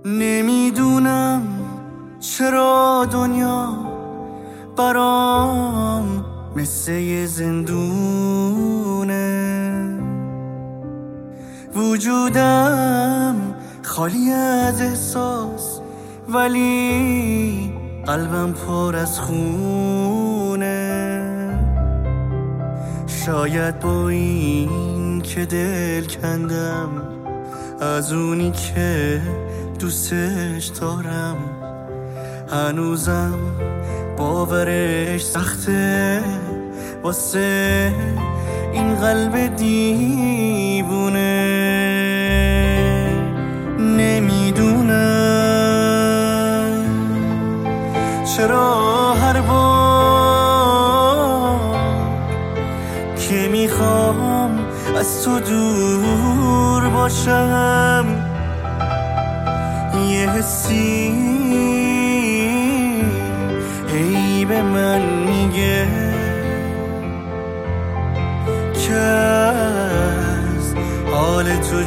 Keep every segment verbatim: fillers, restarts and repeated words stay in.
نمیدونم چرا دنیا برام مثل یه زندونه، وجودم خالی از احساس ولی قلبم پر از خونه. شاید با این که دل کندم از اونی که دوستش دارم، هنوزم باورش سخته واسه این قلب دیوونه. نمیدونم چرا هر بار که میخوام از تو دور باشم یه حسی هی به من میگه که از حال تو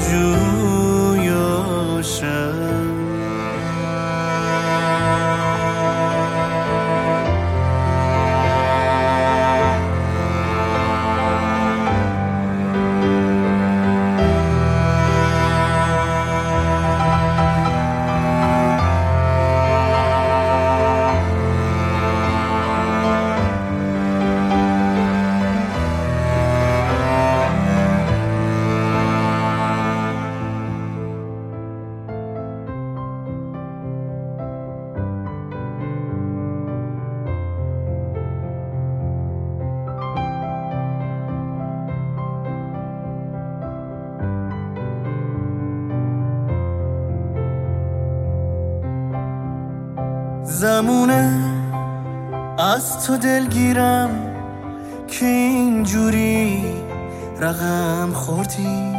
جویاشم. زمونه از تو دلگیرم که اینجوری رقم خوردی،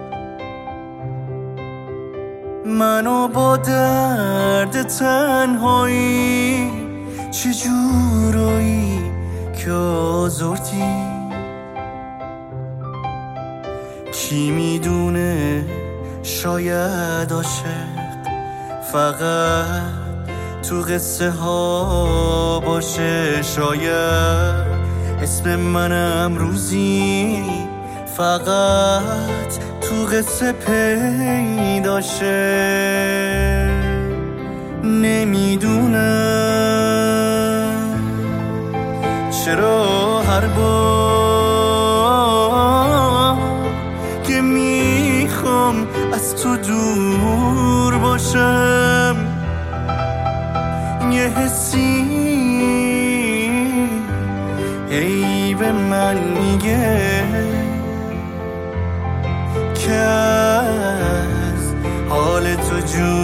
منو با درد تنهایی چجورایی که آزردی. کی میدونه شاید عاشق فقط تو قصه ها باشه، شاید اسم منم روزی فقط تو قصه پیدا شه. نمیدونم چرا هر بار که میخوام از تو دور باشم یه حسی هی به من میگه که از حال تو جون